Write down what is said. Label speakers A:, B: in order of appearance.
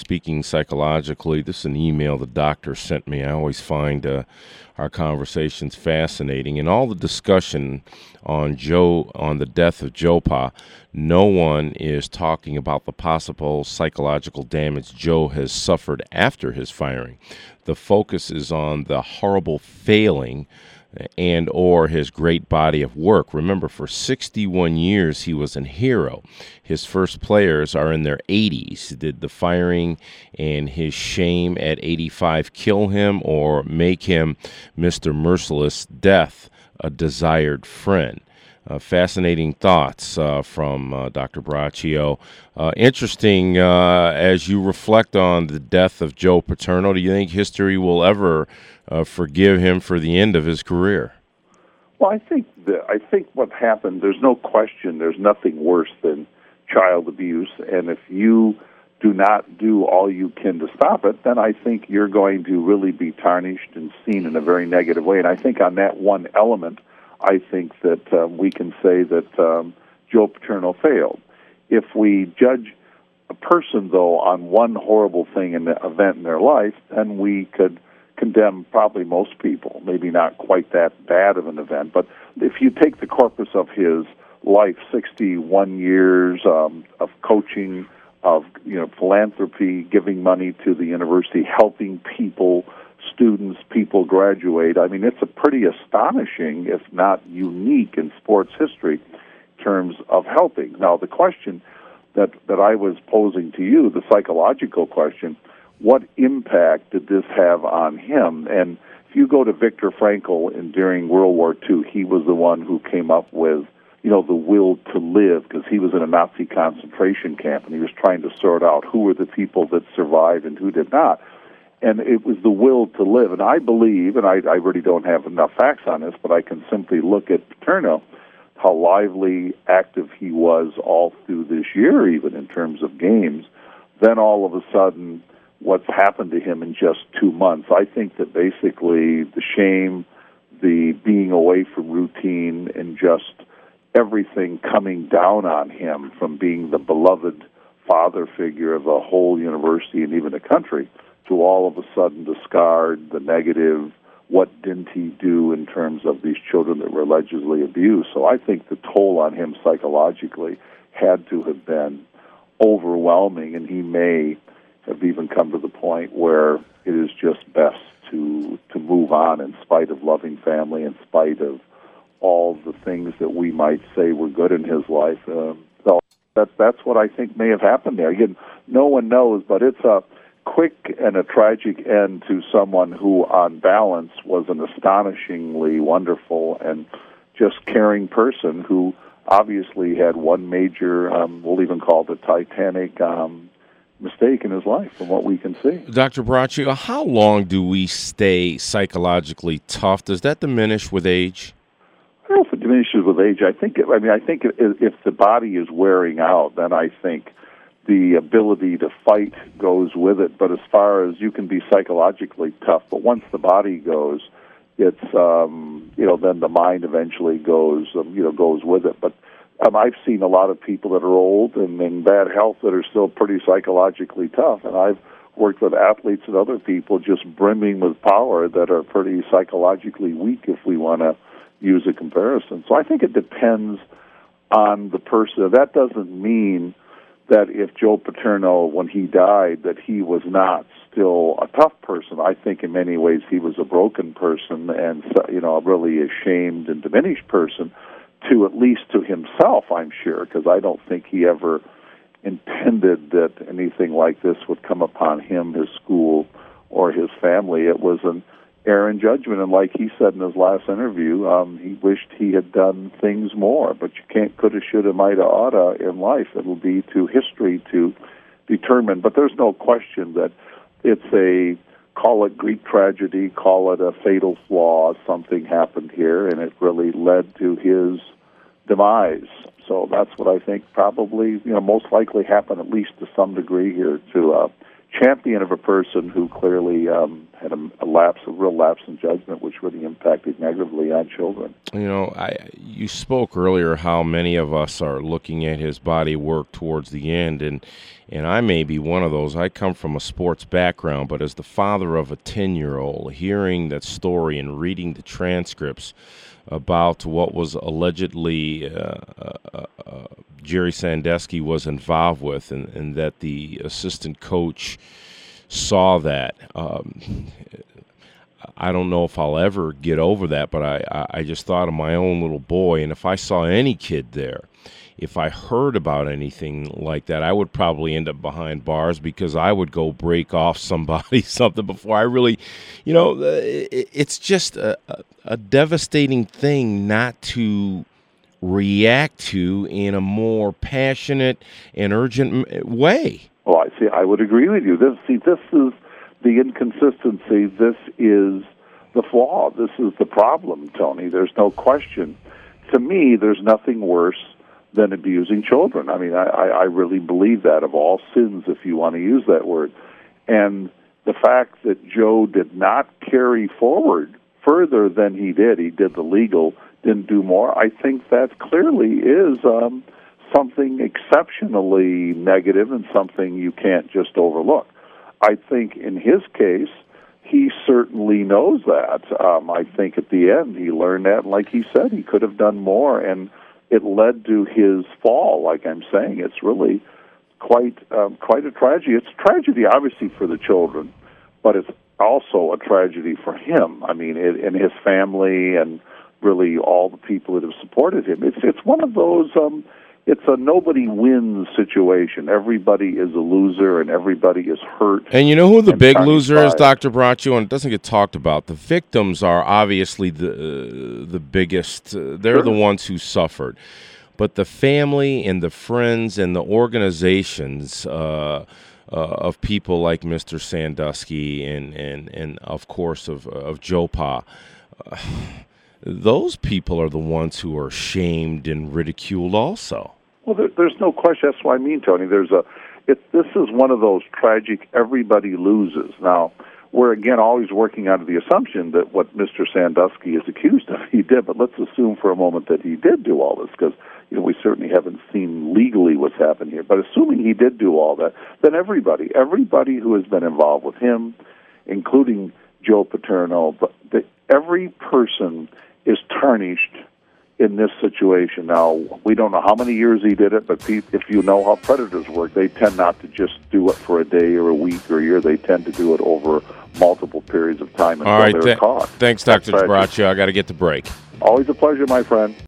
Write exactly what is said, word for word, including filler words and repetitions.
A: speaking psychologically. This is an email the doctor sent me. I always find uh, our conversations fascinating. And all the discussion on Joe, on the death of Joe Pa, no one is talking about the possible psychological damage Joe has suffered after his firing. The focus is on the horrible failing and or his great body of work. Remember, for sixty-one years, he was a hero. His first players are in their eighties. Did the firing and his shame at eighty-five kill him or make him Mister Merciless Death, a desired friend? Uh, fascinating thoughts uh, from uh, Doctor Braccio. Uh, interesting uh, as you reflect on the death of Joe Paterno. Do you think history will ever uh, forgive him for the end of his career?
B: Well, I think the, I think what happened. There's no question. There's nothing worse than child abuse, and if you do not do all you can to stop it, then I think you're going to really be tarnished and seen in a very negative way. And I think on that one element, I think that um, we can say that um, Joe Paterno failed. If we judge a person, though, on one horrible thing in the event in their life, then we could condemn probably most people, maybe not quite that bad of an event. But if you take the corpus of his life, sixty-one years um, of coaching, of you know philanthropy, giving money to the university, helping people, students, people graduate. I mean, it's a pretty astonishing, if not unique in sports history, in terms of helping. Now, the question that, that I was posing to you, the psychological question, what impact did this have on him? And if you go to Viktor Frankl in, during World War Two, he was the one who came up with, you know, the will to live, because he was in a Nazi concentration camp, and he was trying to sort out who were the people that survived and who did not. And it was the will to live. And I believe, and I, I really don't have enough facts on this, but I can simply look at Paterno, how lively, active he was all through this year, even in terms of games. Then all of a sudden, what's happened to him in just two months, I think that basically the shame, the being away from routine, and just everything coming down on him from being the beloved father figure of a whole university and even a country, to all of a sudden discard the negative, what didn't he do in terms of these children that were allegedly abused. So I think the toll on him psychologically had to have been overwhelming, and he may have even come to the point where it is just best to to move on in spite of loving family, in spite of all the things that we might say were good in his life. Uh, so that, that's what I think may have happened there. Again, no one knows, but it's a quick and a tragic end to someone who, on balance, was an astonishingly wonderful and just caring person who obviously had one major, um, we'll even call it the Titanic um, mistake in his life, from what we can see.
A: Doctor Braccio, how long do we stay psychologically tough? Does that diminish with age?
B: I don't know if it diminishes with age. I think, I mean, I think if the body is wearing out, then I think the ability to fight goes with it. But as far as you can be psychologically tough, but once the body goes, it's um, you know then the mind eventually goes um, you know goes with it. But um, I've seen a lot of people that are old and in bad health that are still pretty psychologically tough, and I've worked with athletes and other people just brimming with power that are pretty psychologically weak, if we want to use a comparison. So I think it depends on the person. That doesn't mean that if Joe Paterno, when he died, that he was not still a tough person. I think in many ways he was a broken person and, you know, a really ashamed and diminished person, to at least to himself, I'm sure, because I don't think he ever intended that anything like this would come upon him, his school, or his family. It was an error in judgment, and like he said in his last interview, um, he wished he had done things more, but you can't coulda, shoulda, mighta, oughta in life. It'll be to history to determine, but there's no question that it's a, call it Greek tragedy, call it a fatal flaw, something happened here, and it really led to his demise. So that's what I think probably, you know, most likely happened, at least to some degree here, to a champion of a person who clearly um, had a, a lapse, a real lapse in judgment, which really impacted negatively on children.
A: You know, I, you spoke earlier how many of us are looking at his body work towards the end, and And I may be one of those. I come from a sports background, but as the father of a ten-year-old, hearing that story and reading the transcripts about what was allegedly uh, uh, uh, Jerry Sandusky was involved with, and, and that the assistant coach saw that, um, I don't know if I'll ever get over that, but I, I just thought of my own little boy, and if I saw any kid there, if I heard about anything like that, I would probably end up behind bars because I would go break off somebody something before I really, you know, it's just a, a devastating thing not to react to in a more passionate and urgent way.
B: Well, I see. I would agree with you. This, see, this is the inconsistency. This is the flaw. This is the problem, Tony. There's no question. To me, there's nothing worse than abusing children. I mean, I, I really believe that, of all sins, if you want to use that word. And the fact that Joe did not carry forward further than he did, he did the legal, didn't do more, I think that clearly is um, something exceptionally negative and something you can't just overlook. I think in his case, he certainly knows that. Um, I think at the end he learned that, and like he said, he could have done more, and it led to his fall. Like I'm saying, it's really quite um, quite a tragedy. It's a tragedy, obviously, for the children, but it's also a tragedy for him. I mean, it, and his family, and really all the people that have supported him. It's it's one of those. Um, it's a nobody wins situation. Everybody is a loser, and everybody is hurt.
A: And you know who the big loser is, Doctor Braccio? And it doesn't get talked about. The victims are obviously the uh, the biggest. Uh, they're
B: Sure.
A: the ones who suffered. But the family and the friends and the organizations uh, uh, of people like Mister Sandusky and, and, and of course, of, of Joe Pa, uh, those people are the ones who are shamed and ridiculed also.
B: Well, there, there's no question. That's what I mean, Tony. There's a. It, this is one of those tragic. Everybody loses. Now, we're again always working out of the assumption that what Mister Sandusky is accused of, he did. But let's assume for a moment that he did do all this, because you know we certainly haven't seen legally what's happened here. But assuming he did do all that, then everybody, everybody who has been involved with him, including Joe Paterno, but the, every person is tarnished in this situation. Now, we don't know how many years he did it, but if you know how predators work, they tend not to just do it for a day or a week or a year. They tend to do it over multiple periods of time until
A: All right,
B: they're
A: th-
B: caught.
A: Thanks, Doctor Braccio. I got to get the break.
B: Always a pleasure, my friend.